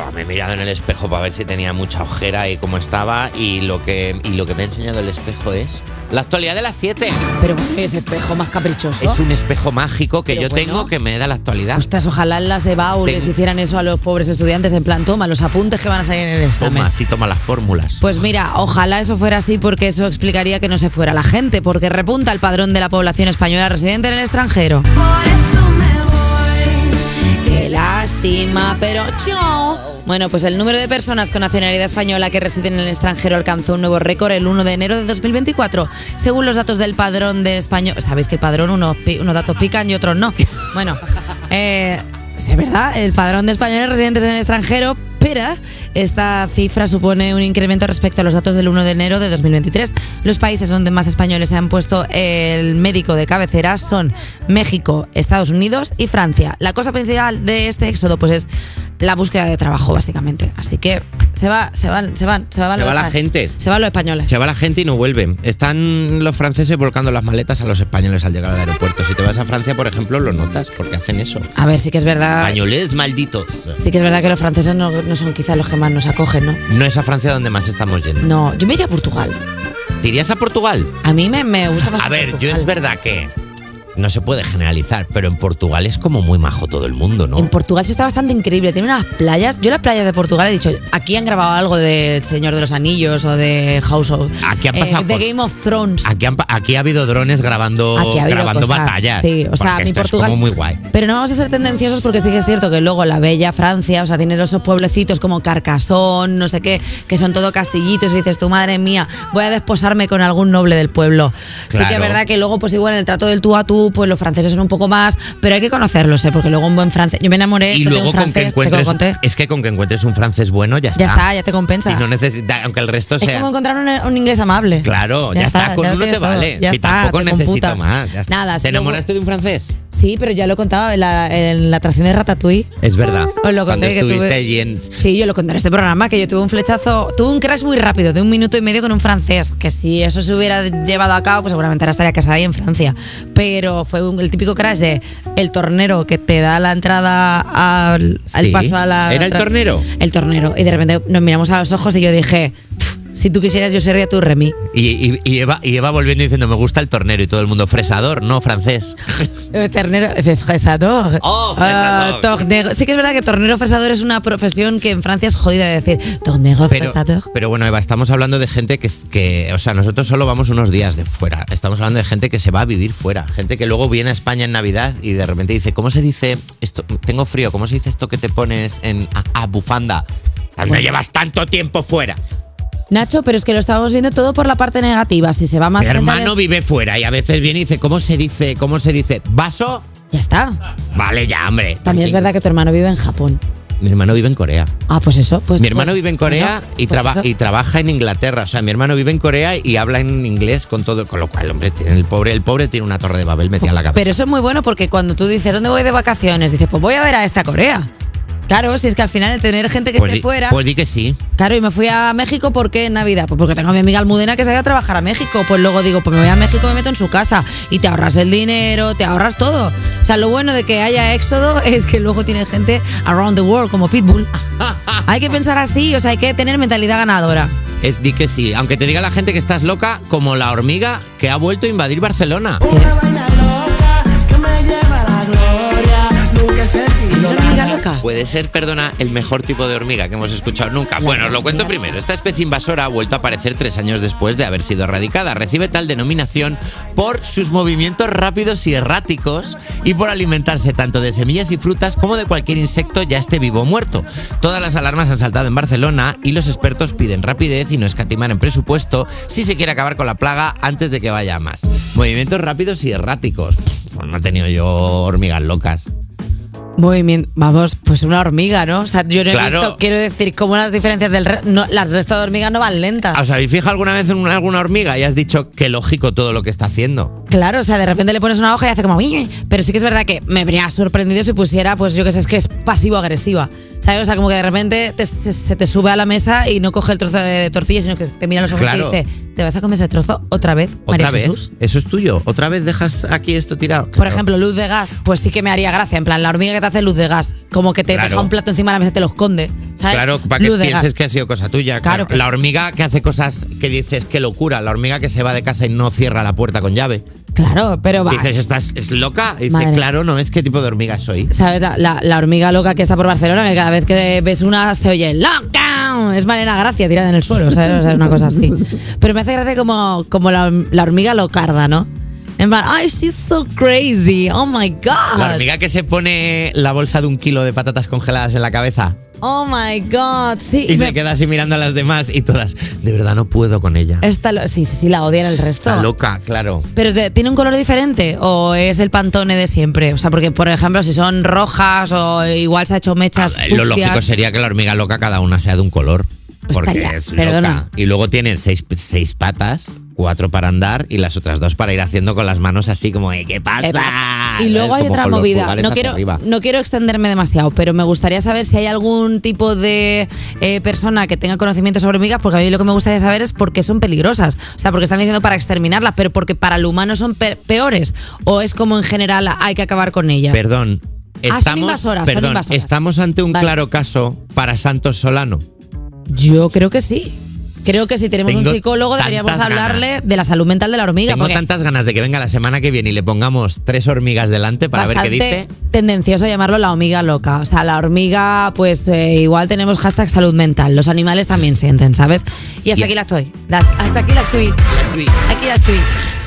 me he mirado en el espejo para ver si tenía mucha ojera y cómo estaba. Y lo que me ha enseñado el espejo es la actualidad de las 7. Pero ese espejo más caprichoso. Es un espejo mágico que Pero yo tengo que me da la actualidad. Ostras, ojalá en las EBAU les hicieran eso a los pobres estudiantes. En plan, toma los apuntes que van a salir en el examen. Toma las fórmulas. Pues mira, ojalá eso fuera así, porque eso explicaría que no se fuera la gente, porque repunta el padrón de la población española residente en el extranjero. Por eso me voy. Qué lástima, pero chao. Bueno, pues el número de personas con nacionalidad española que residen en el extranjero alcanzó un nuevo récord el 1 de enero de 2024. Según los datos del padrón de español... Sabéis que el padrón unos datos pican y otros no. Bueno, es verdad, el padrón de españoles residentes en el extranjero, pero esta cifra supone un incremento respecto a los datos del 1 de enero de 2023. Los países donde más españoles se han puesto el médico de cabecera son México, Estados Unidos y Francia. La cosa principal de este éxodo pues es la búsqueda de trabajo, básicamente. Así que se va la gente. Se van los españoles. Se va la gente y no vuelven. Están los franceses volcando las maletas a los españoles al llegar al aeropuerto. Si te vas a Francia, por ejemplo, lo notas porque hacen eso. A ver, sí que es verdad. Españoles malditos. Sí que es verdad que los franceses no son quizás los que más nos acogen, ¿no? No es a Francia donde más estamos yendo. No, yo me iría a Portugal. ¿Te irías a Portugal? A mí me gusta más. A ver, Portugal. yo es verdad que no se puede generalizar, pero en Portugal es como muy majo todo el mundo, ¿no? En Portugal sí está bastante increíble. Tiene unas playas. Yo las playas de Portugal he dicho, aquí han grabado algo de Señor de los Anillos o de House of... Aquí han pasado de Game of Thrones. Aquí ha habido drones grabando cosas, batallas. Sí, o sea, mi Portugal... Es como muy guay. Pero no vamos a ser tendenciosos porque sí que es cierto que luego la bella Francia, o sea, tiene esos pueblecitos como Carcassonne, no sé qué, que son todo castillitos y dices, tu madre mía, voy a desposarme con algún noble del pueblo. Claro. Sí que es verdad que luego, pues igual en el trato del tú a tú, pues los franceses son un poco más, pero hay que conocerlos, porque luego un buen francés... Yo me enamoré y de luego un francés, con que encuentres un francés bueno, ya está. Ya te compensa. Y no necesita, aunque el resto sea... Es como encontrar un inglés amable. Claro, ya está, con uno te vale. Ya Si está, tampoco te necesito computa. más. Ya está. Nada, ¿Te enamoraste de un francés? Sí, pero ya lo he contado en la atracción de Ratatouille. Es verdad. Os lo Cuando conté que estuviste tuve... allí en... Sí, yo lo conté en este programa, que yo tuve un flechazo, tuve un crash muy rápido, de 1 minuto y medio con un francés, que si eso se hubiera llevado a cabo, pues seguramente ahora estaría casada ahí en Francia. Pero fue el típico crash de el tornero que te da la entrada al paso a la... ¿Era el tornero? El tornero. Y de repente nos miramos a los ojos y yo dije... Si tú quisieras, yo sería tu Remy. Y Eva volviendo diciendo, me gusta el tornero. Y todo el mundo, fresador, no francés. Tornero, fresador. Oh, fresador. Tornero. Sí que es verdad que tornero fresador es una profesión que en Francia es jodida de decir. Tornero fresador. Pero bueno, Eva, estamos hablando de gente que, o sea, nosotros solo vamos unos días de fuera. Estamos hablando de gente que se va a vivir fuera. Gente que luego viene a España en Navidad y de repente dice, ¿cómo se dice esto? Tengo frío, ¿cómo se dice esto que te pones en bufanda? No llevas tanto tiempo fuera. Nacho, pero es que lo estábamos viendo todo por la parte negativa. Si se va más... Mi hermano vive fuera y a veces viene y dice, ¿cómo se dice? ¿Vaso? Ya está. Vale, ya, hombre. También es verdad que tu hermano vive en Japón. Mi hermano vive en Corea. Ah, pues eso. Mi hermano vive en Corea y trabaja en Inglaterra. O sea, mi hermano vive en Corea y habla en inglés con todo. Con lo cual, hombre, el pobre tiene una torre de Babel metida en la cabeza. Pero eso es muy bueno porque cuando tú dices, ¿dónde voy de vacaciones? Dices, pues voy a ver a esta Corea. Claro, si es que al final el tener gente que esté fuera... Pues di que sí. Claro, y me fui a México, ¿por qué en Navidad? Pues porque tengo a mi amiga Almudena que se ha ido a trabajar a México. Pues luego digo, pues me voy a México y me meto en su casa. Y te ahorras el dinero, te ahorras todo. O sea, lo bueno de que haya éxodo es que luego tiene gente around the world, como Pitbull. Hay que pensar así, o sea, hay que tener mentalidad ganadora. Di que sí. Aunque te diga la gente que estás loca, como la hormiga que ha vuelto a invadir Barcelona. Una vaina loca que me lleva a la gloria. Nunca he sentido ¿Una hormiga loca? Puede ser, perdona, el mejor tipo de hormiga que hemos escuchado nunca. Bueno, os lo cuento primero. Esta especie invasora ha vuelto a aparecer 3 años después de haber sido erradicada. Recibe tal denominación por sus movimientos rápidos y erráticos y por alimentarse tanto de semillas y frutas como de cualquier insecto, ya esté vivo o muerto. Todas las alarmas han saltado en Barcelona y los expertos piden rapidez y no escatimar en presupuesto si se quiere acabar con la plaga antes de que vaya a más. Movimientos rápidos y erráticos. Pues no he tenido yo hormigas locas. Movimiento, vamos, pues una hormiga, ¿no? O sea, yo no he Claro. visto, quiero decir, como las diferencias del resto, no, las resto de hormigas no van lentas. ¿Os habéis fijado alguna vez en alguna hormiga y has dicho qué lógico todo lo que está haciendo? Claro, o sea, de repente le pones una hoja y hace como... Pero sí que es verdad que me habría sorprendido si pusiera, pues yo que sé, es que es pasivo-agresiva. ¿Sabes? O sea, como que de repente se te sube a la mesa y no coge el trozo de tortilla, sino que te mira a los ojos Claro. y dice, ¿te vas a comer ese trozo otra vez, María ¿Otra vez? Jesús? ¿Eso es tuyo? ¿Otra vez dejas aquí esto tirado? Por Claro. ejemplo, luz de gas, pues sí que me haría gracia. En plan, la hormiga que te hace luz de gas, como que te Claro. deja un plato encima de la mesa y te lo esconde. ¿sabes? Claro, para que Luz de gas. pienses que ha sido cosa tuya. Claro, La hormiga que hace cosas que dices, qué locura. La hormiga que se va de casa y no cierra la puerta con llave. Claro, pero va. Dices, ¿es loca? Dice, Madre. claro, no es qué tipo de hormiga soy. ¿Sabes? La hormiga loca que está por Barcelona, que cada vez que ves una se oye ¡loca! Es Malena Gracia tirada en el suelo, ¿sabes? O sea, es una cosa así. Pero me hace gracia como la hormiga locarda, ¿no? En plan, ¡ay, she's so crazy! ¡Oh, my God! La hormiga que se pone la bolsa de 1 kilo de patatas congeladas en la cabeza ¡Oh, my God! Sí, y se queda así mirando a las demás y todas, de verdad no puedo con ella. Sí, la odian el resto. Está loca, claro. ¿Pero tiene un color diferente o es el Pantone de siempre? O sea, porque, por ejemplo, si son rojas o igual se ha hecho mechas Lo lógico fucsias. sería que la hormiga loca cada una sea de un color. Porque Hostia, es perdona. loca. Y luego tienen 6 patas, 4 para andar y las otras 2 para ir haciendo con las manos así como, ¿qué pasa? Y luego hay Como otra con los movida. pulgares hacia arriba. No quiero extenderme demasiado, pero me gustaría saber si hay algún tipo de persona que tenga conocimiento sobre hormigas, porque a mí lo que me gustaría saber es por qué son peligrosas. O sea, porque están diciendo para exterminarlas, pero porque para el humano son peores. O es como en general hay que acabar con ellas. Perdón. Son invasoras, son invasoras. Estamos ante un Vale. claro caso para Santos Solano. Yo creo que sí. Creo que si tenemos Tengo un psicólogo deberíamos tantas hablarle ganas. de la salud mental de la hormiga. Tengo porque tantas ganas de que venga la semana que viene y le pongamos 3 hormigas delante para ver qué bastante dice. tendencioso llamarlo la hormiga loca. O sea, la hormiga, pues igual tenemos hashtag salud mental. Los animales también sienten, ¿sabes? Y hasta Y- aquí la estoy. Hasta aquí la estoy. Aquí la estoy.